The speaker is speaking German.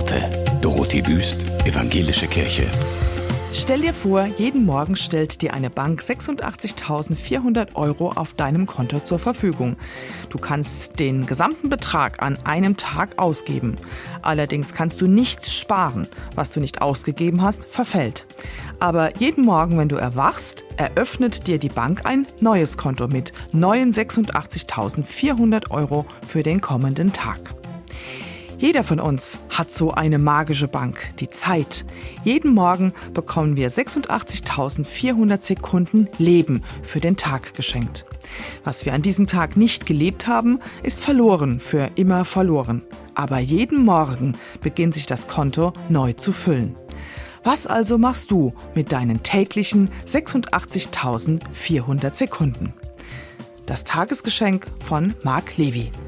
Worte. Dorothee Wüst, Evangelische Kirche. Stell dir vor, jeden Morgen stellt dir eine Bank 86.400 € auf deinem Konto zur Verfügung. Du kannst den gesamten Betrag an einem Tag ausgeben. Allerdings kannst du nichts sparen. Was du nicht ausgegeben hast, verfällt. Aber jeden Morgen, wenn du erwachst, eröffnet dir die Bank ein neues Konto mit neuen 86.400 € für den kommenden Tag. Jeder von uns hat so eine magische Bank, die Zeit. Jeden Morgen bekommen wir 86.400 Sekunden Leben für den Tag geschenkt. Was wir an diesem Tag nicht gelebt haben, ist verloren, für immer verloren. Aber jeden Morgen beginnt sich das Konto neu zu füllen. Was also machst du mit deinen täglichen 86.400 Sekunden? Das Tagesgeschenk von Marc Levy.